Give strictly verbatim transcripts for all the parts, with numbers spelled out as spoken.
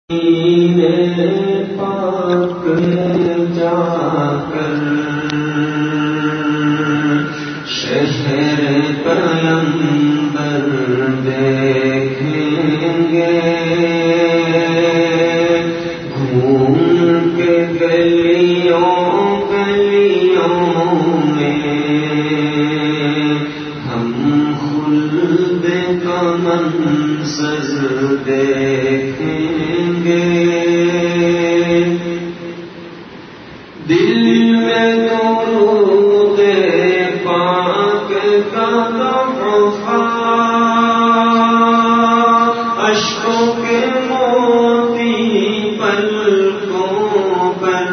پاک جا کر شہر پیمبر دیکھیں گے، گھوم کے گلیوں گلیوں میں ہم خلد کا منظر دیکھیں گے۔ دل میں درود پاک کا تحفہ، اشکوں کے موتی پلکوں پر،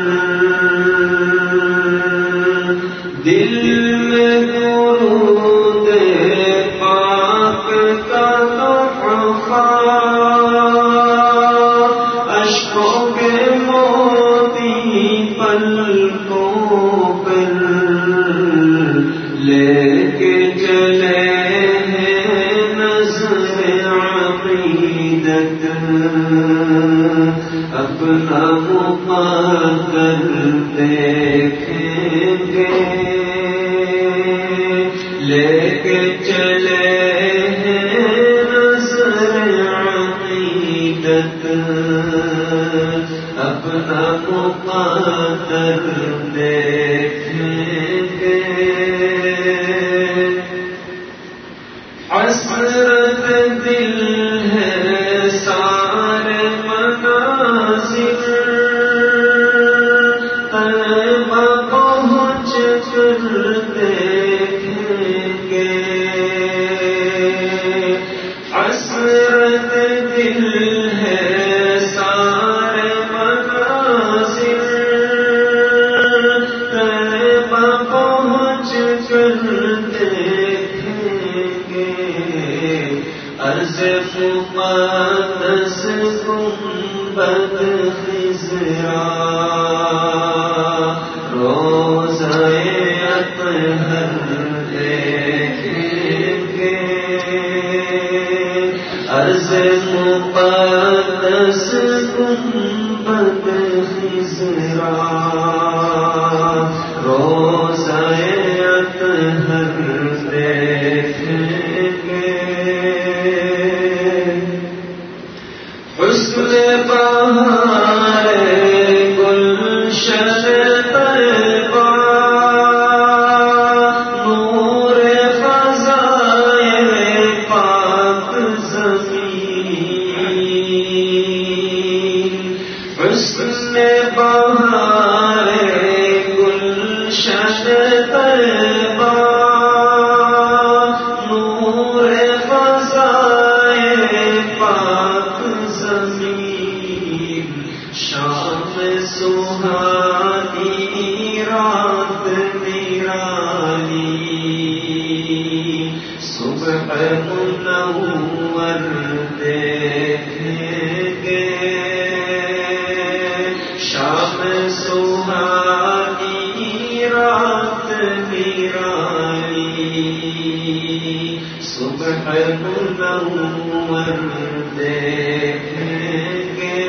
دل میں درود پاک کا تحفہ، اشکوں کے موتی پلکوں پر، لے کے چلے ہیں نظر عقیدت، اپنا مقدر دیکھیں گے، لے کے چلے ہیں نظر عقیدت، اپنا مقدر دیکھیں گے۔ حسرت دل ہے سارے مناظر، طیبہ پہنچ کر دیکھیں گے، حسرت دل ہے سارے مناظر، طیبہ پہنچ کر دیکھیں گے، عرض مقدس گنبد خضرا، روضہ اطہر دیکھیں گے، عرض مقدس گنبد خضرا، روضہ اطہر دیکھیں گے۔ حسن بہار گلشن طیبہ، نور فضائے پاک زمین، حسن بہار گلشن طیبہ، نور فضائے پاک زمین، شام سہانی رات نرالی، صبح منور دیکھیں گے، شام سہانی رات نرالی، صبح منور دیکھیں گے۔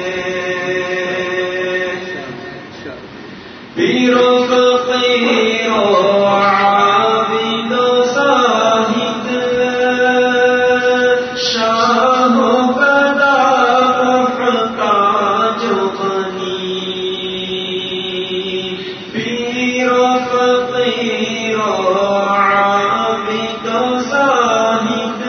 پیرو فقیرو عابد و زاہد، شاہ و گدا محتاج و غنی، پیرو فقیرو عابد و زاہد،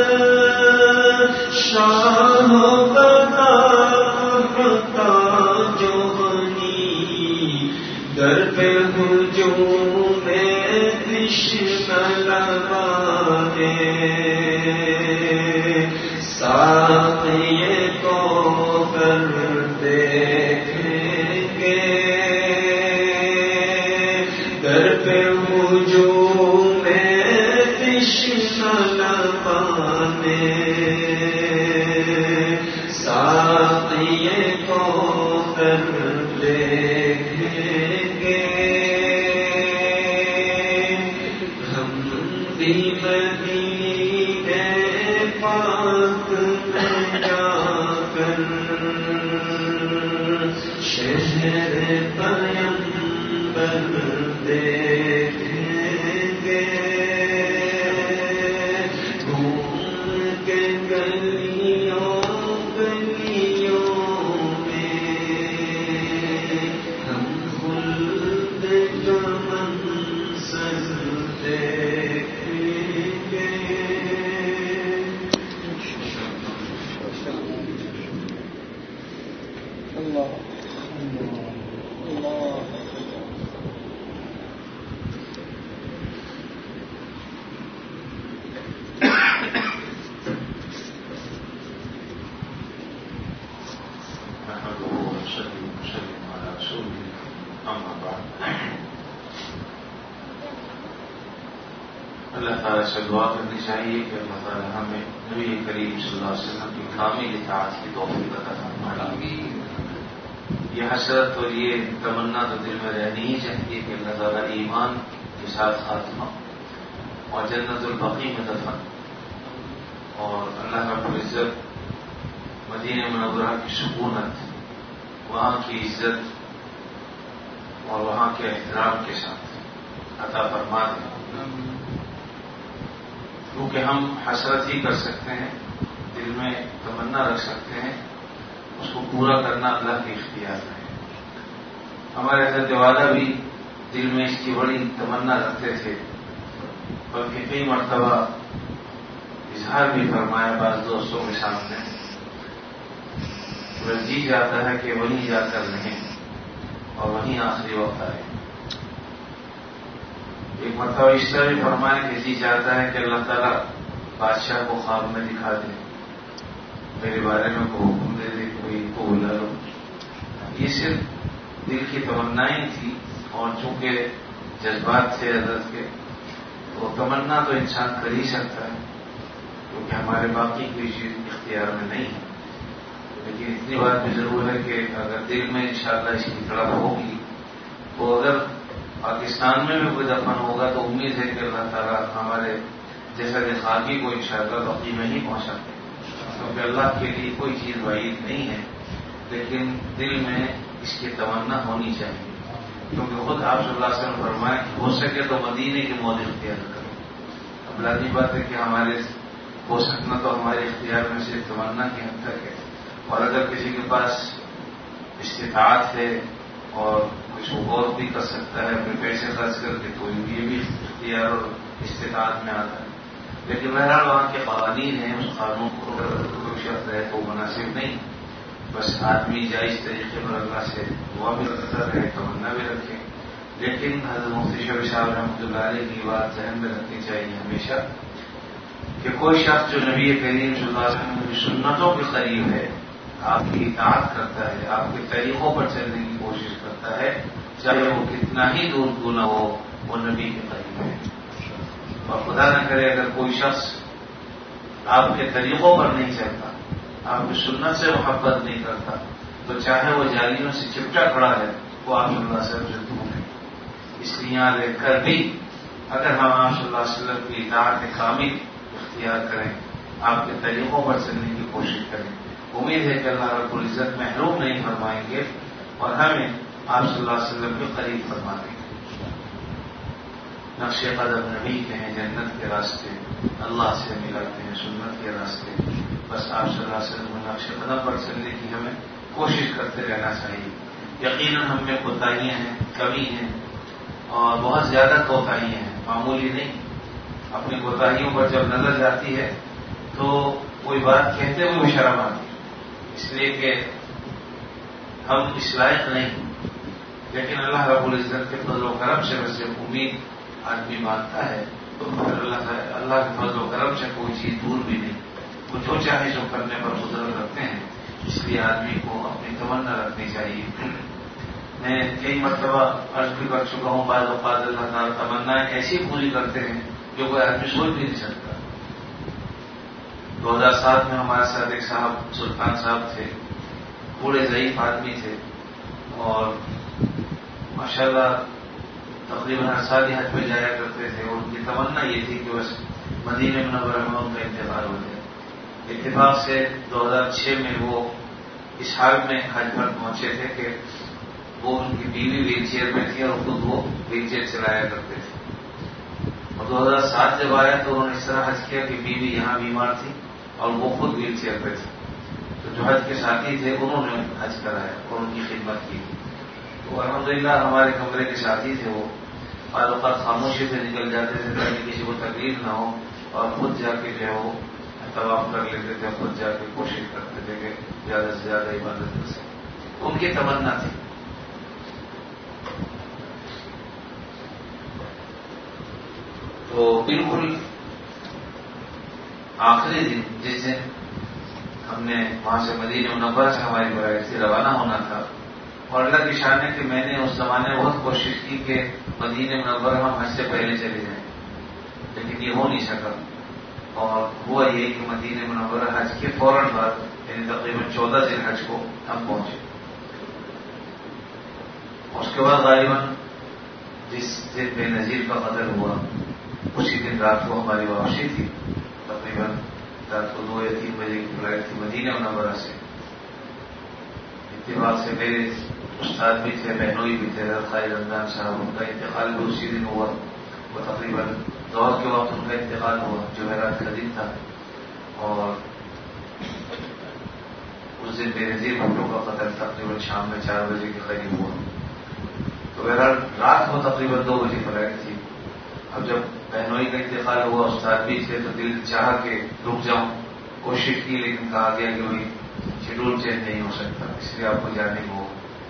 شاہ و گدا محتاج و غنی، در پہ ہجوم تشنہ لبانے، ساقی کوثر دیکھیں گے، در پہ ہجوم تشنہ لبانے، ساقی کوثر دیکھیں گے۔ ہم بھی مدینے پاک میں جا کر چہرے پیمبر دیکھیں گے گھوم کے گلیوں گلیوں میں ہم خلد کا منظر دیکھیں گے. اللہ اللہ اللہ تعالیٰ سے دعا کرنی چاہیے کہ اللہ تعالیٰ ہمیں نبی کریم صلی اللہ علیہ وسلم کی کامل اطاعت کی توفیق عطا فرمائے. یہ حسرت اور یہ تمنا تو دل میں رہنی ہی چاہیے کہ اللہ تعالیٰ ایمان کے ساتھ خاتمہ اور جنت البقیع میں دفن اور اللہ رب العزت مدینہ منورہ کی سکونت وہاں کی عزت اور وہاں کے احترام کے ساتھ عطا فرما دیں. کیونکہ ہم حسرت ہی کر سکتے ہیں، دل میں تمنا رکھ سکتے ہیں، اس کو پورا کرنا اللہ کے اختیار ہے. ہمارے حضرت والا بھی دل میں اس کی بڑی تمنا رکھتے تھے، بلکہ کئی مرتبہ اظہار بھی فرمایا بعض دوستوں کے سامنے. جی جاتا ہے کہ وہیں جا کر رہیں اور وہیں آخری وقت آئے. ایک مرتبہ اس طرح بھی فرمایا کہ جی چاہتا ہے کہ اللہ تعالیٰ بادشاہ کو خواب میں دکھا دے، میرے بارے میں کو حکم دے دے کوئی کو بلا لو. یہ صرف دل کی تمنائیں تھی اور چونکہ جذبات تھے حضرت کے تو تمنا تو انسان کر ہی سکتا ہے کیونکہ ہمارے باقی کوئی چیز اختیار میں نہیں ہے. لیکن اتنی بات بھی ضرور ہے کہ اگر دل میں انشاءاللہ اس کی تڑپ ہوگی تو اگر پاکستان میں بھی کوئی دفن ہوگا تو امید ہے کہ اللہ تعالیٰ ہمارے جیسا کہ خاکی کو انشاءاللہ بقیع میں ہی پہنچا دے، کیونکہ اللہ کے لیے کوئی چیز بعید نہیں ہے. لیکن دل میں اس کی تمنا ہونی چاہیے کیونکہ خود آپ صلی اللہ علیہ وسلم فرمائے کہ ہو سکے تو مدینے کی موت اختیار کرو. اب لازمی بات ہے کہ ہمارے ہو سکنا تو ہمارے اختیار میں صرف تمنا کی حد تک ہے، اور اگر کسی کے پاس استطاعت ہے اور کچھ اور بھی کر سکتا ہے اپنے پیسے خرچ کر کے تو یہ بھی اختیار اور استطاعت میں آتا ہے. لیکن بہرحال وہاں کے قوانین ہیں، اس قانون کو کوئی شرط ہے تو مناسب نہیں. بس آدمی جائز طریقے پر اللہ سے دعا بھی رکھتا رہے، تمنا بھی رکھے. لیکن حضرت مفتی شفیع صاحب رحمۃ اللہ علیہ کی بات ذہن میں رکھنی چاہیے ہمیشہ کہ کوئی شخص جو نبی کریم صلی اللہ علیہ وسلم کی سنتوں کے قریب ہے، آپ کی اطاعت کرتا ہے، آپ کے طریقوں پر چلنے کی کوشش کرتا ہے، چاہے وہ کتنا ہی دور کیوں نہ ہو، وہ نبی کے قریب ہے. اور خدا نہ کرے اگر کوئی شخص آپ کے طریقوں پر نہیں چلتا، آپ کی سنت سے محبت نہیں کرتا، تو چاہے وہ جالیوں سے چپٹا کھڑا ہے وہ آپ صلی اللہ علیہ وسلم سے دور ہے. اس لیے یہاں رہ کر بھی اگر ہم آپ صلی اللہ علیہ وسلم کی اطاعت کامل اختیار کریں، آپ کے طریقوں پر چلنے کی کوشش کریں، امید ہے کہ اللہ رب العزت محروم نہیں فرمائیں گے اور ہمیں آپ صلی اللہ علیہ وسلم کے قریب فرما دیں گے. نقش قدم نبی کے ہیں، جنت کے راستے اللہ سے ملاتے ہیں، سنت کے راستے. بس آپ صلی اللہ علیہ وسلم نقش قدم پر چلنے کی ہمیں کوشش کرتے رہنا چاہیے. یقیناً ہم میں کوتاہیاں ہیں، کمی ہیں اور بہت زیادہ کوتاہیاں ہیں، معمولی نہیں. اپنی کوتاہیوں پر جب نظر جاتی ہے تو کوئی بات کہتے ہوئے بھی شرم آتی ہے، اس لیے کہ ہم اس لائق نہیں. لیکن اللہ رب العزت کے فضل و کرم سے ویسے امید آدمی مانتا ہے تو پھر اللہ اللہ کے فضل و کرم سے کوئی چیز دور بھی نہیں. وہ جو چاہے جو کرنے پر قدرت رکھتے ہیں، اس لیے آدمی کو اپنی تمنا رکھنی چاہیے. میں کئی مرتبہ عرض بھی کر چکا ہوں، بعض اوقات اللہ تعالیٰ تمنائیں ایسی پوری کرتے ہیں جو کوئی آدمی سوچ بھی نہیں سکتا. دو ہزار سات میں ہمارے ساتھ ایک صاحب سلطان صاحب تھے، بوڑھے ضعیف آدمی تھے اور ماشاءاللہ تقریباً ہر سال ہی حج پہ جایا کرتے تھے اور ان کی تمنا یہ تھی کہ بس مدینہ منورہ میں ان کا انتقال ہو جائے. اتفاق سے دو ہزار چھ میں وہ اس حال میں حج پر پہنچے تھے کہ وہ ان کی بیوی ویل چیئر میں تھی اور خود وہ ویل چیئر چلایا کرتے تھے. اور دو ہزار سات جب آیا تو انہوں نے اس طرح حج کیا کہ بیوی یہاں بیمار تھی اور وہ خود ویل چیئر پہ تھے. تو جو حج کے ساتھی تھے انہوں نے حج کرایا اور ان کی خدمت کی. تو الحمدللہ ہمارے کمرے کے ساتھی تھے وہ بعض اوقات خاموشی سے نکل جاتے تھے تاکہ کسی کو تکلیف نہ ہو اور خود جا کے جو ہے وہ طواف کر لیتے تھے. خود جا کے کوشش کرتے تھے کہ زیادہ سے زیادہ عبادت کر سکیں. ان کی تمنا تھی. تو بالکل آخری دن جس دن ہم نے وہاں سے مدینہ منورہ سے ہماری برائے سے روانہ ہونا تھا اور اللہ کی شان ہے کہ میں نے اس زمانے میں بہت کوشش کی کہ مدینہ منورہ ہم حج سے پہلے چلے جائیں لیکن یہ ہو نہیں سکا. اور ہوا یہ کہ مدینہ منورہ حج کے فوراً بعد یعنی تقریباً چودہ دن حج کو ہم پہنچے. اس کے بعد غالباً جس دن بے نظیر کا قتل ہوا اسی دن رات کو ہماری واپسی تھی. تقریباً رات کو دو یا تین بجے کی فلائٹ تھی مدینہ منورہ سے. اتفاق سے میرے استاد بھی تھے بہنوئی بھی تھے خالد رمضان صاحب. ان کا انتقال بھی اسی دن ہوا. وہ تقریباً دور کے وقت ان کا انتقال ہوا جمعرات کا دن تھا. اور اس دن بے نظیر بھٹو کا قتل تقریباً شام میں چار بجے کے قریب ہوا. تو بہرحال رات کو تقریباً دو بجے فلائٹ تھی. اب جب بہنوئی کا انتقال ہوا استاد بھی تھے تو دل چاہ کے رک جاؤں. کوشش کی لیکن کہا گیا کہ وہی شیڈول چینج نہیں ہو سکتا اس لیے آپ کو جانے کو.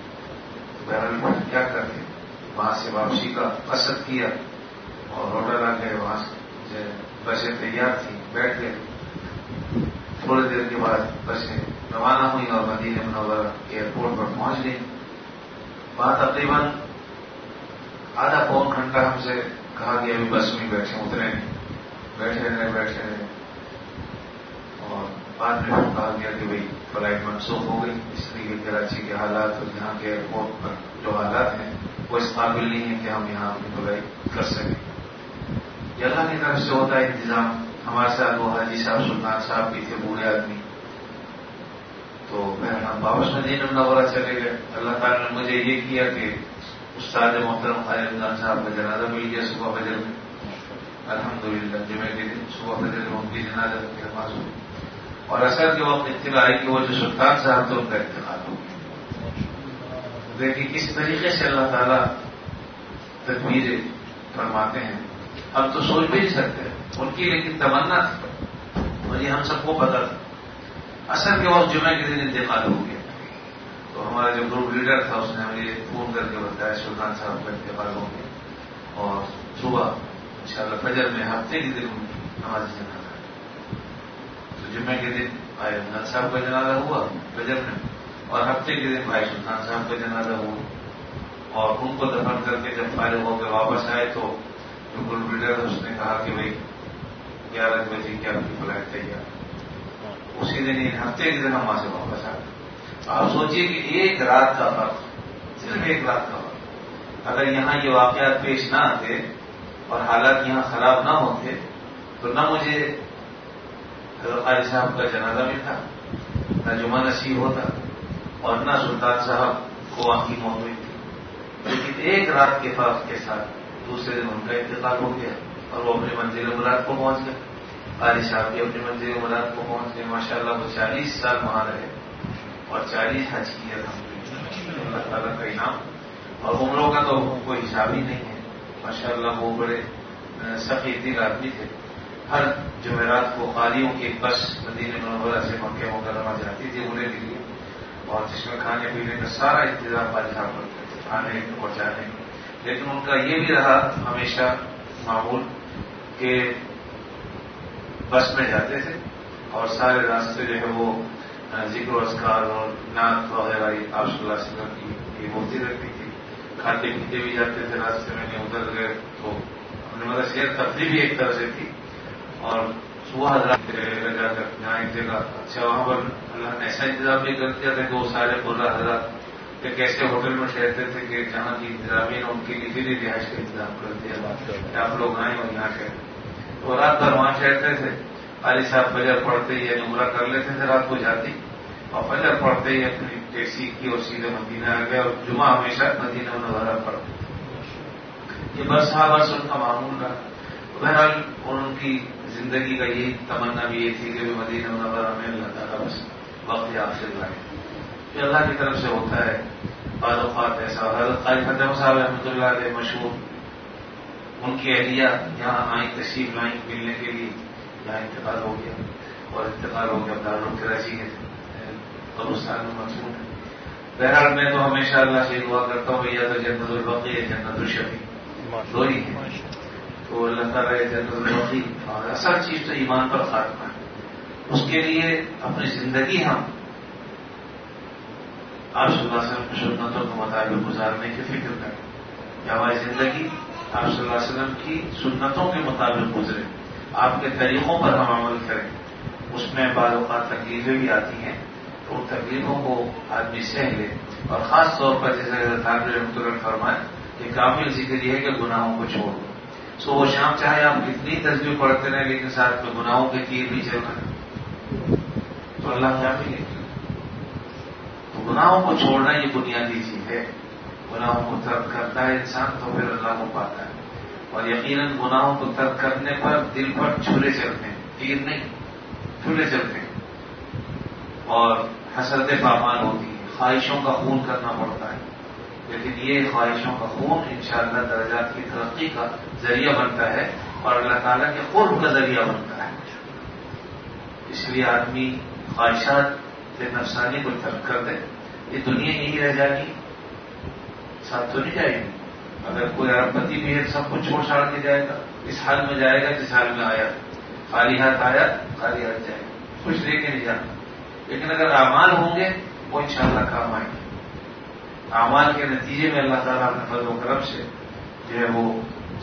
بہرحال کیا کرتے وہاں سے واپسی کا قصد کیا اور ہوٹل آ گئے. وہاں سے بسیں تیار تھیں بیٹھ گئے. تھوڑی دیر کے بعد بسیں روانہ ہوئی اور مدینہ منورہ ایئرپورٹ پر پہنچ گئی. وہاں تقریباً آدھا پون گھنٹہ ہم سے کہا گیا ابھی بس میں بیٹھے اترے بیٹھے رہے بیٹھے رہے اور بعد میں کہا گیا کہ بھائی فلائٹ منسوخ ہو گئی اس لیے کہ کراچی کے حالات اور یہاں کے ایئرپورٹ پر جو حالات ہیں وہ اس قابل نہیں ہے کہ ہم یہاں اپنی فلائٹ کر سکیں. یہ اللہ کی طرف سے ہوتا ہے انتظام. ہمارے ساتھ وہ حاجی صاحب سلطان صاحب بھی تھے بوڑھے آدمی. تو میں ہم واپس مدینہ منورہ چلے گئے. اللہ تعالیٰ نے مجھے یہ کیا کہ استاد محترم خالد رمضان صاحب کا جنازہ مل گیا صبح فجر میں. الحمدللہ جمعے کے دن صبح فجر میں ان کی جنازہ کی نماز ہوئی اور اثر کے وقت اطلاع آئی کہ وہ جو سلطان صاحب تھے ان کا انتقال ہو گیا. دیکھیے کس طریقے سے اللہ تعالیٰ تدبیر فرماتے ہیں. ہم تو سوچ بھی نہیں سکتے ان کی لیکن تمنا تھی اور یہ ہم سب کو پتا تھا. اثر کے وقت جمعے کے دن انتقال ہو گیا. تو ہمارا جو گروپ لیڈر تھا اس نے مجھے فون کر کے بتایا سلطان صاحب کا انتقال ہو گیا اور صبح انشاءاللہ فجر میں ہفتے کے دن نماز جنازہ ہے. تو جمعے کے دن بھائی رمضان صاحب کا جنازہ ہوا فجر میں اور ہفتے کے دن بھائی سلطان صاحب کا جنازہ ہوا. اور ان کو دفن کر کے جب فارغ ہو کے واپس آئے تو جو گروپ لیڈر ہے اس نے کہا کہ بھائی گیارہ بجے کی آپ کی فلائٹ تیار. اسی دن ہفتے کے دن ہم وہاں سے واپس آ گئے. آپ سوچیے کہ ایک رات کا فرق صرف ایک رات کا فرق. اگر یہاں یہ واقعات پیش نہ آتے اور حالات یہاں خراب نہ ہوتے تو نہ مجھے حضرت قاری صاحب کا جنازہ ملتا نہ جمعہ نصیب ہوتا اور نہ سلطان صاحب کو وہاں کی موت ہوئی تھی. لیکن ایک رات کے فرق کے ساتھ دوسرے دن ان کا انتقال ہو گیا اور وہ اپنی منزل مراد کو پہنچ گئے. قاری صاحب بھی اپنی منزل مراد کو پہنچ گئے. ماشاء اللہ وہ چالیس سال وہاں رہے اور چالیس حج کیا تھا اللہ تعالیٰ کا انعام. اور عمروں کا تو کوئی حساب ہی نہیں ہے. ماشاء اللہ وہ بڑے سخی دل آدمی تھے. ہر جمعرات کو قاریوں کی ایک بس مدینہ منورہ سے مکہ مکرمہ جاتی تھی انہیں کے لیے اور جس میں کھانے پینے کا سارا انتظام قاری صاحب کرتے تھے کھانے پہنچانے. لیکن ان کا یہ بھی رہا ہمیشہ معمول کہ بس میں جاتے تھے اور سارے راستے جو ہے وہ ذکر و اذکار اور نعت وغیرہ آپ صلی اللہ علیہ وسلم کی یہ ہوتی رہتی تھی. کھاتے پیتے بھی جاتے تھے راستے میں نہیں ادھر گئے تو ہم نے مطلب شہر تفریح بھی ایک طرح سے تھی. اور صبح حضرات جا کر جہاں ایک جگہ اچھا وہاں پر اللہ نے ایسا انتظام بھی کر دیا تھا کہ وہ سارے برا حضرات کہ کیسے ہوٹل میں ٹھہرتے تھے کہ جہاں کی انتظامیہ نے ان کے لیے بھی رہائش کا انتظام کر دیا کہ آپ لوگ آئیں اور یہاں ٹھہرے. تو رات بھر وہاں ٹھہرتے تھے. قاری صاحب فجر پڑھتے ہی یعنی عمرہ کر لیتے تھے رات کو جاتی اور فجر پڑھتے ہی اپنی ٹیکسی کی اور سیدھے مدینہ آ گئے اور جمعہ ہمیشہ مدینہ منورہ پڑا. یہ بس صحابہ سے ان کا معمول رہا. بہرحال ان کی زندگی کا یہی تمنا بھی یہ تھی کہ بھی مدینہ منورہ میں اللہ تعالیٰ بس وقت آخر لائے. یہ اللہ کی طرف سے ہوتا ہے. بعض اوقات ایسا. حضرت قاری فتح صاحب رحمۃ اللہ علیہ مشہور، ان کی اہلیہ یہاں آئی، تشریف لائیں ملنے کے لیے. یہاں انتقال ہو گیا اور انتقال ہو گیا دارالعلوم کراچی کے قبرستان میں مقصود ہے. بہرحال میں تو ہمیشہ اللہ سے دعا کرتا ہوں یا تو جنت البقیع یا جنت الشفیع دو ہی ہے. تو اللہ تعالیٰ جنت البقیع اور اصل چیز تو ایمان پر خاتمہ ہے. اس کے لیے اپنی زندگی ہم آپ صلی اللہ علیہ وسلم کی سنتوں کے مطابق گزارنے کی فکر کریں کہ ہماری زندگی آپ صلی اللہ علیہ وسلم کی سنتوں کے مطابق گزرے. آپ کے طریقوں پر ہم عمل کریں. اس میں بعض اوقات تکلیفیں بھی آتی ہیں تو ان تکلیفوں کو آدمی سہ لے. اور خاص طور پر جیسے تھانوی رحمۃ اللہ نے فرمایا کہ کامل ذکر یہ ہے کہ گناہوں کو چھوڑ دو. صبح و شام چاہے آپ کتنی تسبیح پڑھتے رہیں لیکن ساتھ میں گناہوں کے تیر بھی چل رہے تو اللہ کیا ملے. تو گناہوں کو چھوڑنا یہ بنیادی چیز ہے. گناہوں کو ترک کرتا ہے انسان تو پھر اللہ کو پاتا ہے. اور یقیناً گناہوں کو ترک کرنے پر دل پر چھلے چلتے ہیں، تیر نہیں، چھلے چلتے ہیں. اور حسرتیں پامال ہوتی ہیں، خواہشوں کا خون کرنا پڑتا ہے. لیکن یہ خواہشوں کا خون انشاءاللہ درجات کی ترقی کا ذریعہ بنتا ہے اور اللہ تعالیٰ کے قرب کا ذریعہ بنتا ہے. اس لیے آدمی خواہشات کے نفسانی کو ترک کر دے. یہ دنیا یہی رہ جائے گی، ساتھ تو نہیں جائے گی. اگر کوئی ارب پتی بھی ہے سب کو چھوڑ چھاڑ کے جائے گا، اس حال میں جائے گا جس حال میں آیا. خالی ہاتھ آیا خالی ہاتھ جائے گا، کچھ لے کے نہیں جانا. لیکن اگر اعمال ہوں گے وہ انشاءاللہ کام آئیں گے. اعمال کے نتیجے میں اللہ تعالیٰ اپنے فضل و کرم سے جو ہے وہ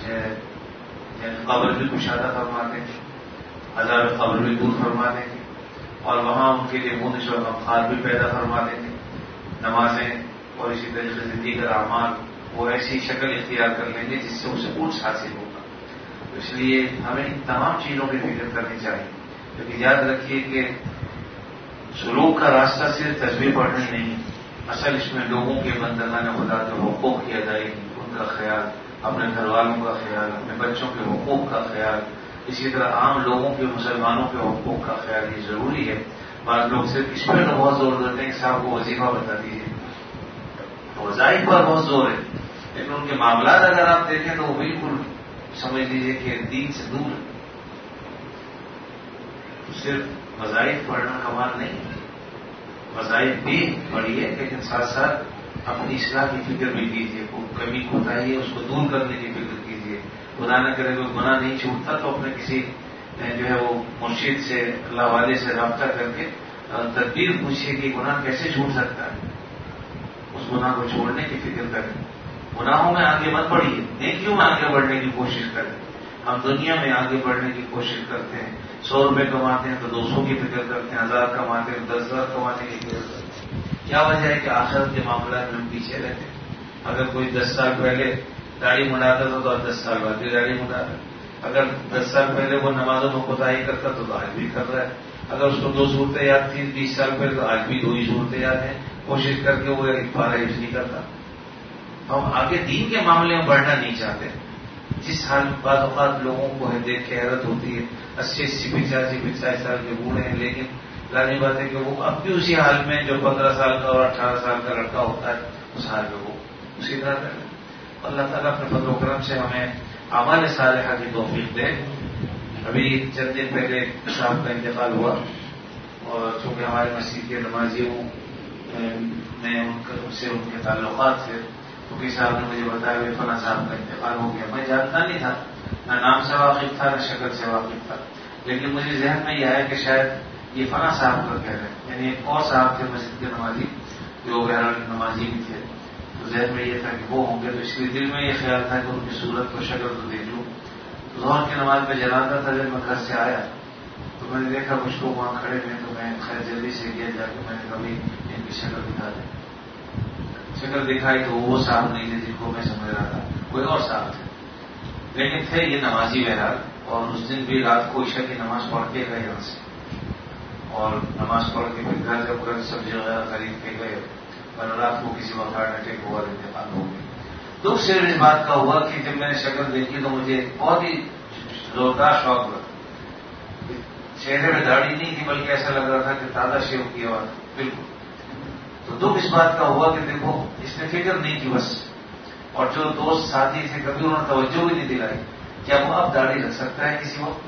قبر بھی کشادہ فرما دیں گے، عذاب قبر بھی دور فرما دیں گے اور وہاں ان کے لیے مونس اور غمخار بھی پیدا فرما دیں گے. نمازیں اور اسی طریقے سے دیگر اعمال وہ ایسی شکل اختیار کر لیں گے جس سے اسے اونچ حاصل ہوگا. اس لیے ہمیں ان تمام چیزوں کی فکر کرنی چاہیے. کیونکہ یاد رکھیے کہ سلوک کا راستہ صرف تصویر پڑھنا ہی نہیں، اصل اس میں لوگوں کے بندگان خدا کے حقوق کی ادائیگی، ان کا خیال، اپنے گھر والوں کا خیال، اپنے بچوں کے حقوق کا خیال، اسی طرح عام لوگوں کے، مسلمانوں کے حقوق کا خیال یہ ضروری ہے. بعض لوگ صرف اس پر بہت زور دیتے ہیں کہ صاحب کو وظیفہ بتا دیجیے، وظائف پر بہت زور ہے. لیکن ان کے معاملات اگر آپ دیکھیں تو وہ بالکل سمجھ لیجیے کہ دین سے دور ہے. صرف وظائف پڑھنا کمال نہیں، وظائف بھی پڑھیے لیکن ساتھ ساتھ اپنی اصلاح کی فکر بھی کیجیے. کمی کوتاہی ہے اس کو دور کرنے کی فکر کیجیے. خدا نہ کرے کوئی گناہ نہیں چھوٹتا تو اپنے کسی جو ہے وہ مرشد سے، اللہ والے سے رابطہ کر کے تدبیر پوچھیے کہ گناہ کیسے چھوٹ سکتا ہے. اس گناہ کو چھوڑنے کی فکر کریں. گناہوں میں آگے مت بڑھیے، نیکیوں میں آگے بڑھنے کی کوشش کریں. ہم دنیا میں آگے بڑھنے کی کوشش کرتے ہیں. سو روپے کماتے ہیں تو دو سو کی فکر کرتے ہیں، ہزار کماتے ہیں دس ہزار کمانے کی فکر کرتے ہیں. کیا وجہ ہے کہ آخرت کے معاملات میں ہم پیچھے رہتے ہیں. اگر کوئی دس سال پہلے داڑھی منڈاتا تھا تو دس سال بعد بھی داڑھی منڈاتا. اگر دس سال پہلے وہ نمازوں میں کوتاہی کرتا تو آج بھی کر رہا ہے. اگر اس کو دو صورتیں یاد تھیں بیس سال پہلے تو آج بھی دو ہی صورتیں یاد ہیں. کوشش کر کے وہ ایک پارا یوز نہیں کرتا. ہم آگے دین کے معاملے میں بڑھنا نہیں چاہتے. جس حال بعض اوقات لوگوں کو ہے دیکھ کے حیرت ہوتی ہے، اسی اسی پچاسی پچاسی سال کے بوڑھے ہیں لیکن لازمی بات ہے کہ وہ اب بھی اسی حال میں جو پندرہ سال کا اور اٹھارہ سال کا لڑکا ہوتا ہے اس حال میں وہ اسی طرح کریں. اللہ تعالیٰ اپنے فضل و کرم سے ہمیں اعمال صالحہ کی توفیق دے. ابھی چند دن پہلے صاحب کا انتقال ہوا اور چونکہ ہمارے مسجد کے نمازیوں میں ان سے ان کے تعلقات تھے تو کسی صاحب نے مجھے بتایا کہ فلاں صاحب کا انتقال ہو گیا. میں جانتا نہیں تھا، نہ نام سے واقف تھا نہ شکل سے واقف تھا، لیکن مجھے ذہن میں یہ آیا کہ شاید یہ فلاں صاحب کا کہہ رہے ہیں. یعنی ایک اور صاحب تھے مسجد کے نمازی جو بہرحال نمازی بھی تھے. تو ذہن میں یہ تھا کہ وہ ہوں گے تو اس لیے دل میں یہ خیال تھا کہ ان کی صورت کو شکل تو دیکھ لوں. ظہر کی نماز میں جنازہ تھا. جب میں گھر سے آیا تو میں نے دیکھا کچھ لوگ وہاں کھڑے ہوئے تو میں خیر جلدی سے گیا جا کے میں نے کبھی ان کی شکل دکھا دی. شکل دکھائی تو وہ صاحب نہیں تھے جن کو میں سمجھ رہا تھا، کوئی اور صاحب تھے لیکن تھے یہ نمازی بہرحال. اور اس دن بھی رات کو عشاء کی نماز پڑھ کے گئے یہاں سے اور نماز پڑھ کے پھر گھر جب گھر سبزی وغیرہ خرید کے گئے اور رات کو کسی وقت ہارٹ اٹیک ہوا اور انتقال ہو گئی. دکھ صرف اس بات کا ہوا کہ جب میں نے شکل دیکھی تو مجھے بہت ہی زوردار شوق ہوا. چہرے میں داڑھی نہیں تھی بلکہ ایسا لگ رہا تھا کہ تازہ شیو کیا ہوا بالکل. تو دکھ اس بات کا ہوا کہ دیکھو اس نے فکر نہیں کی بس. اور جو دوست ساتھی تھے کبھی انہوں نے توجہ بھی نہیں دلائی کیا وہ اب داڑھی رکھ سکتا ہے کسی وقت,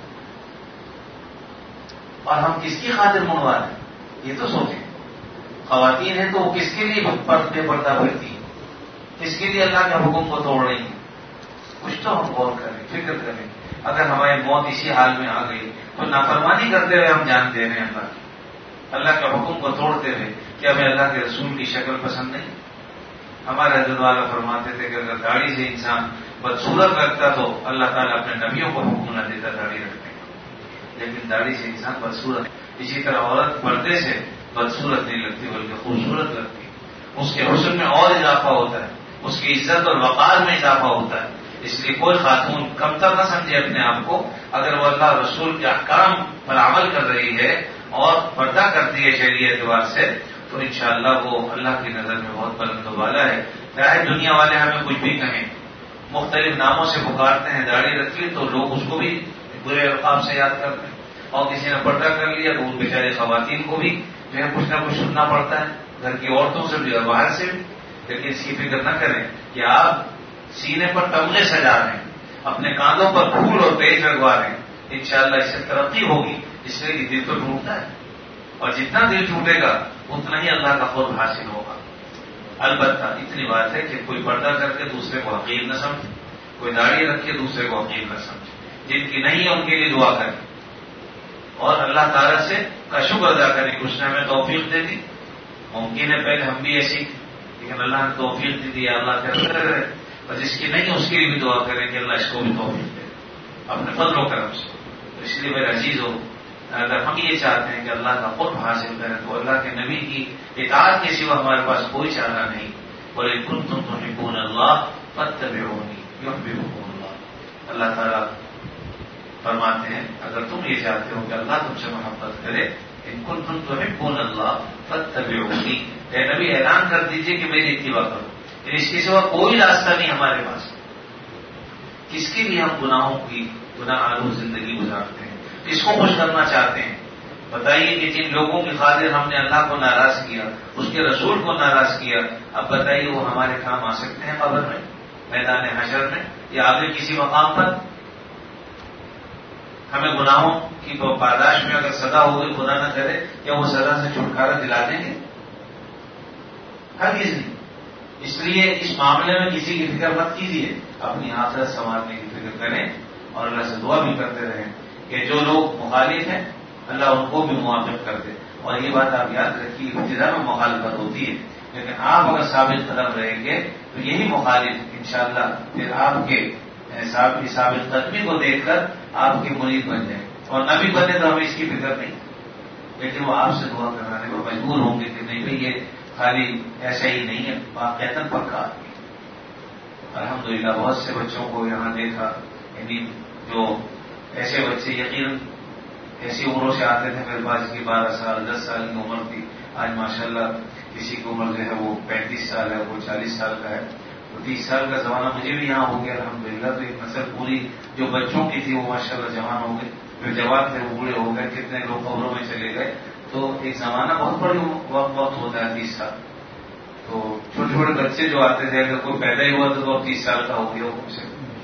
اور ہم کس کی خاطر منوا رہے ہیں یہ تو سوچیں. خواتین ہیں تو وہ کس کے لیے پردے پردہ بھرتی ہیں, کس کے لیے اللہ کے حکم کو توڑ رہی ہیں. کچھ تو ہم غور کریں, فکر کریں. اگر ہماری موت اسی حال میں آ گئی تو نافرمانی کرتے ہوئے ہم جان دے رہے ہیں اللہ کی, اللہ کے حکم کو توڑتے ہوئے. کہ ہمیں اللہ کے رسول کی شکل پسند نہیں. ہمارے حضرت والا فرماتے تھے کہ اگر داڑھی سے انسان بدصورت رکھتا تو اللہ تعالیٰ اپنے نبیوں کو حکم نہ دیتا داڑھی رکھنے کا, لیکن داڑھی سے انسان بدصورت. اسی طرح عورت پردے سے بدصورت نہیں لگتی بلکہ خوبصورت لگتی. اس کے حسن میں اور اضافہ ہوتا ہے, اس کی عزت اور وقار میں اضافہ ہوتا ہے. اس لیے کوئی خاتون کمتر نہ سمجھے اپنے آپ کو. اگر وہ اللہ رسول کے احکام پر عمل کر رہی ہے اور پردہ کرتی ہے شرعی اعتبار سے تو انشاءاللہ وہ اللہ کی نظر میں بہت بلند و بالا ہے. چاہے دنیا والے ہمیں کچھ بھی کہیں, مختلف ناموں سے پکارتے ہیں, داڑھی رکھی تو لوگ اس کو بھی برے القاب سے یاد کرتے ہیں. اور کسی نے پردہ کر لیا تو ان بیچارے خواتین کو بھی جو ہے کچھ نہ کچھ سننا پڑتا ہے, گھر کی عورتوں سے بھی اور باہر سے بھی. لیکن اس کی فکر نہ کریں کہ آپ سینے پر تمغے سجا رہے ہیں, اپنے کاندھوں پر پھول اور پیچ لگوا رہے ہیں. انشاءاللہ اس سے ترقی ہوگی, اس لیے کہ دل تو ٹوٹتا ہے, اور جتنا دل ٹوٹے گا اتنا ہی اللہ کا قرب حاصل ہوگا. البتہ اتنی بات ہے کہ کوئی پردہ کر کے دوسرے کو حقیر نہ سمجھے, کوئی داڑھی رکھ کے دوسرے کو حقیر نہ سمجھے. جن کی نہیں ہے ان کے لیے دعا کریں اور اللہ تعالیٰ سے کا شکر ادا کریں کہ اس نے ہمیں توفیق دے دی. ممکن ہے پہلے ہم بھی ایسی, لیکن اللہ نے توفیق دی دی, اللہ کے اور جس کی نہیں اس کے لیے بھی دعا کریں کہ اللہ اس کو بھی توفیق دے اپنے فضل و کرم سے. تو اس لیے میرے عزیز ہو, اگر ہم یہ چاہتے ہیں کہ اللہ کا قرب حاصل کریں تو اللہ کے نبی کی اطاعت کے سوا ہمارے پاس کوئی چارہ نہیں. وَإِن كُنتُمْ تُحِبُّونَ اللَّهَ فَاتَّبِعُونِي يُحْبِبْكُمُ اللَّهُ. اللہ تعالیٰ فرماتے ہیں اگر تم یہ چاہتے ہو کہ اللہ تم سے محبت کرے, ان كُنتُمْ تُحِبُّونَ اللَّهَ فَاتَّبِعُونِي, اے نبی اعلان کر دیجئے کہ میری اتباع کرو. اس کے سوا کوئی راستہ نہیں ہمارے پاس. کس کے لیے ہم گناہوں کی گناہ آلود زندگی گزارتے ہیں, کس کو خوش کرنا چاہتے ہیں؟ بتائیے کہ جن لوگوں کی خاطر ہم نے اللہ کو ناراض کیا, اس کے رسول کو ناراض کیا, اب بتائیے وہ ہمارے کام آ سکتے ہیں قبر میں, میدان حشر میں, یا آگے کسی مقام پر؟ ہمیں گناہوں کی پاداش میں اگر سزا ہوگی خدا نہ کرے, کیا وہ سزا سے چھٹکارا دلا دیں گے؟ ہرگز نہیں. اس لیے اس معاملے میں کسی کی فکر مت کیجیے, اپنی آخرت سنوارنے کی فکر کریں اور اللہ سے دعا بھی کرتے رہیں کہ جو لوگ مخالف ہیں اللہ ان کو بھی موافق کر دے. اور یہ بات آپ یاد رکھیے, ابتدا میں مخالفت ہوتی ہے, لیکن آپ اگر ثابت قدم رہیں گے تو یہی مخالف انشاءاللہ پھر آپ کے ثابت قدمی کو دیکھ کر آپ کے مرید بن جائیں, اور نہ بھی بنے تو ہمیں اس کی فکر نہیں, لیکن وہ آپ سے دعا کرانے کو مجبور ہوں گے کہ نہیں بھائی یہ خالی ایسا ہی نہیں ہے, واقعتاً پکا آدمی. الحمدللہ بہت سے بچوں کو یہاں دیکھا, یعنی جو ایسے بچے یقیناً ایسی عمروں سے آتے تھے میرے پاس کی بارہ سال دس سال کی عمر تھی, آج ماشاءاللہ کسی کی عمر جو ہے وہ پینتیس سال ہے, وہ چالیس سال کا ہے, وہ تیس سال کا زمانہ مجھے بھی یہاں ہو گیا الحمدللہ. تو ایک نسل پوری جو بچوں کی تھی وہ ماشاءاللہ جوان ہو گئے, پھر جوان تھے وہ بوڑھے ہو گئے, کتنے لوگ قبروں میں چلے گئے. تو ایک زمانہ بہت بڑی وقت وقت ہوتا ہے تیس سال. تو چھوٹے چھوٹے بچے جو آتے تھے اگر کوئی پیدا ہی ہوا تو وہ تیس سال کا ہو گیا ہو سے.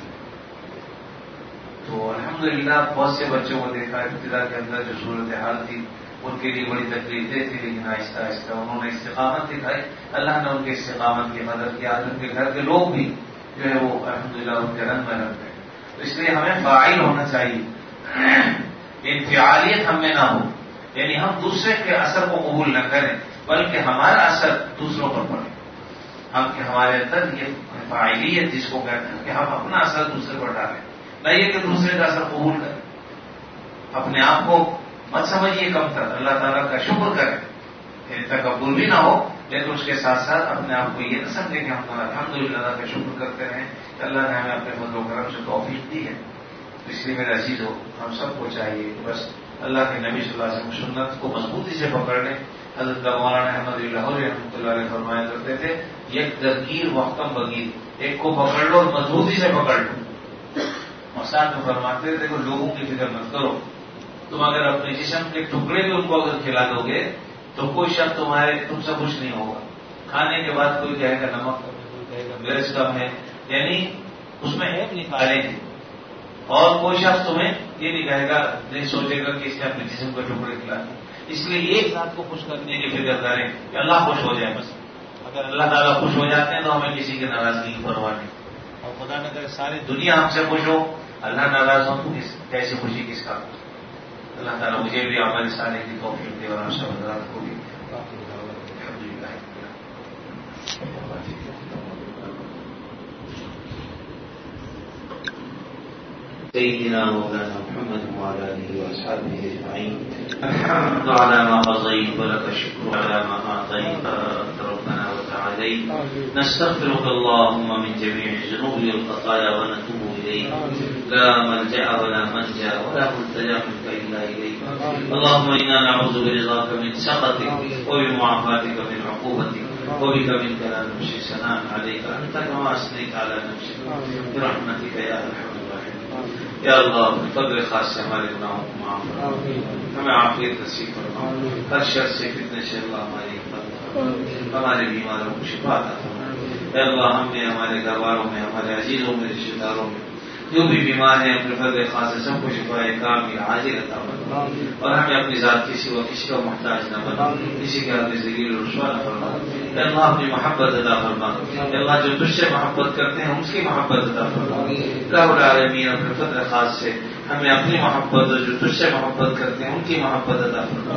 تو الحمدللہ بہت سے بچوں کو دیکھا, ابتدا کے اندر جو صورتحال تھی ان کے لیے بڑی تکلیف دہ تھی, لیکن آہستہ آہستہ انہوں نے استقامت دکھائی, اللہ نے ان کے استقامت کی مدد کی. آج ان کے گھر کے لوگ بھی جو ہے وہ الحمدللہ ان کے رنگ میں رنگ گئے. تو اس لیے ہمیں فاعل ہونا چاہیے, انفعالیت ہم میں نہ ہو, یعنی ہم دوسرے کے اثر کو قبول نہ کریں بلکہ ہمارا اثر دوسروں پر پڑے. ہم کہ ہمارے اندر یہ فاعلیت جس کو کہتے ہیں کہ ہم اپنا اثر دوسرے پر ڈالیں, نہ یہ کہ دوسرے کا اثر قبول کریں. اپنے آپ کو مت سمجھیے کم تر, اللہ تعالیٰ کا شکر کریں, تکبر بھی نہ ہو, لیکن اس کے ساتھ ساتھ اپنے آپ کو یہ نہ سمجھیں کہ ہم الحمدللہ اللہ کا شکر کرتے رہیں کہ اللہ نے ہمیں اپنے فضل و کرم سے توفیق دی ہے. تو اس لیے میرے عزیز ہو, ہم سب کو چاہیے کہ بس اللہ کے نبی صلی اللہ علیہ وسلم سنت کو مضبوطی سے پکڑ لیں, حضرت مولانا احمد لاہوری رحمۃ اللہ علیہ فرمایا کرتے تھے، یک درگیر محکم بگیر، ایک کو پکڑ لو اور مضبوطی سے پکڑ لو. اور ساتھ میں فرماتے تھے دیکھو لوگوں کی فکر مت کرو، تم اگر اپنے جسم کے ٹکڑے بھی ان کو اگر کھلا دو گے تو کوئی شخص تمہارے تم سے خوش نہیں ہوگا. کھانے کے بعد کوئی کہے گا نمک کم ہے، کوئی کہے گا مرچ کم ہے، یعنی اس میں ہے نکالیں گے. اور کوئی شخص تمہیں یہ نہیں کہے گا، نہیں سوچے گا کہ اس نے اپنے جسم کے ٹکڑے کھلا دیے. اس لیے ایک ذات کو خوش کرنے کی فکر کریں کہ اللہ خوش ہو جائے بس. اگر اللہ تعالیٰ خوش ہو جاتے ہیں تو ہمیں کسی کی ناراضگی کی پرواہ نہیں. اور خدا نہ کرے ساری دنیا ہم سے خوش ہو، اللہ ناراض ہو تو کیسی خوشی کس کا. اللہ تعالیٰ مجھے بھی عمل صالح کی توفیق دے اور سب حضرات کو بھی. سيدنا مولانا محمد وعلى آله وأصحابه أجمعين. الحمد على ما قضيت ولك الشكر على ما أعطيت ربنا وتعاليت. نستغفرك اللهم من جميع الذنوب والخطايا ونتوب إليك. لا ملجأ ولا منجا ولا ملتجأ منك إلا إليك. اللهم إنا نعوذ برضاك من سخطك وبمعافاتك من عقوبتك وبك منك لا نحصي ثناء عليك أنت كما أثنيت على نفسك برحمتك يا أرحم الراحمين. یا اللہ فضل خاص سے ہمارے گناہوں کو معاف فرما، ہمیں عافیت نصیب فرما، ہر شر سے فتنے سے اللہ ہماری حفاظت فرما، ہمارے بیماروں کو شفا عطا فرما. اے اللہ ہم نے ہمارے گھر والوں میں، ہمارے عزیزوں میں، رشتے داروں میں جو بھی بیمار ہیں اپنے فضل خاص سے سب کو شفا کام یا حاضر عطا فرما، اور ہمیں اپنی ذات کے سوا کسی کا محتاج نہ بنا، کسی کے ہاتھ ذلیل و رسوا نہ فرما. اے اللہ اپنی محبت عطا فرما. اے اللہ جو تجھ سے محبت کرتے ہیں ان کی محبت عطا فرما. رب العالمین اپنے فضل خاص سے ہمیں اپنی محبت اور جو تجھ سے محبت کرتے ہیں ان کی محبت عطا فرما.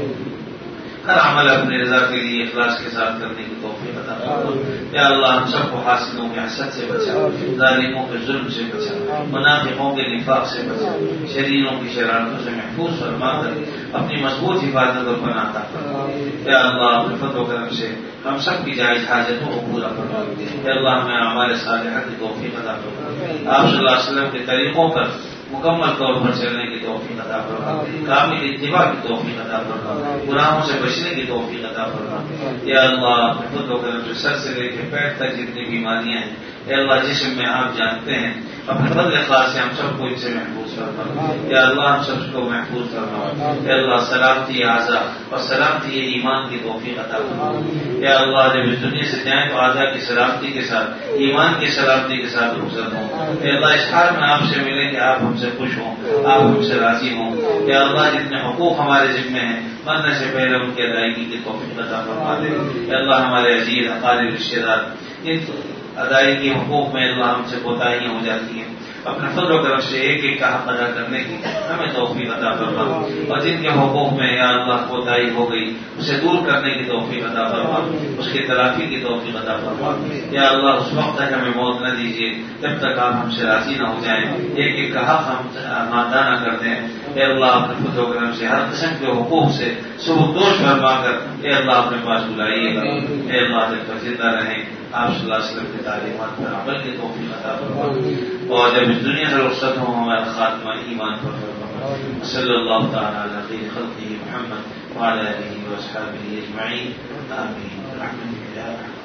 ہر عمل اپنے رضا کے لیے اخلاص کے ساتھ کرنے کی توفیق عطا فرما. یا اللہ ہم سب کو حاسدوں کے حسد سے بچا، ظالموں کے ظلم سے بچا، منافقوں کے نفاق سے بچا، شریروں کی شرارتوں سے محفوظ فرما کر اپنی مضبوط حفاظت اور پناہ عطا فرما. یا اللہ اپنے فضل و کرم سے ہم سب کی جائز حاجتوں کو پورا فرما. یا اللہ ہمیں ہمارے صالحات کی توفیق عطا فرما. آپ صلی اللہ علیہ وسلم کے طریقوں پر مکمل طور پر چلنے کی توفیق عطا فرما، کامل اتباع کی توفیق عطا فرما، گناہوں سے بچنے کی توفیق عطا فرما. یا اللہ اپنے خود و کرم سے سر سے لے کے پیر تک جتنی بیماریاں ہیں اے اللہ جسم میں آپ جانتے ہیں، اپنے فضل خاص سے ہم سب کو ان سے محفوظ فرما. یا اللہ ہم سب کو محفوظ فرما. یا اللہ سلامتی اعضاء اور سلامتی ایمان کی توفیق عطا فرما. یا اللہ جب اس دنیا سے جائیں تو اعضاء کی سلامتی کے ساتھ، ایمان کی سلامتی کے ساتھ رخصت ہوں. یا اللہ اس حال میں آپ سے ملیں کہ آپ ہم سے خوش ہوں، آپ ہم سے راضی ہوں. یا اللہ جتنے حقوق ہمارے ذمے ہیں مرنے سے پہلے ان کی ادائیگی کی توفیق عطا فرما دے. یا اللہ ہمارے عزیز اقارب رشتے دار ان ادائیگی حقوق میں اللہ ہم سے کوتاہیاں ہو جاتی ہیں، اپنے فضل و کرم سے ایک ایک کا حق ادا کرنے کی ہمیں توفیق عطا فرما. اور جن کے حقوق میں یا اللہ کوتاہی ہو گئی اسے دور کرنے کی توفیق عطا فرما، اس کی تلافی کی توفیق عطا فرما. یا اللہ اس وقت تک ہمیں موت نہ دیجیے جب تک آپ ہم سے راضی نہ ہو جائیں، ایک ایک کا حق ہم مادہ نہ کر دیں. اے اللہ اپنے فضل و کرم سے ہر قسم کے حقوق سے سبکدوش فرما کر اے اللہ اپنے پاس بلائیے گا. اے اللہ جب تک زندہ رہیں آپ صلی اللہ علیہ وسلم کی تعلیمات پر عمل کی توفیق عطا فرما، اور جب اس دنیا سے رخصت ہوں ہمارا خاتمہ ایمان پر فرما. صلی اللہ تعالی علی خیر خلقہ محمد وعلی آلہ وصحبہ اجمعین. آمین. رحمتک یا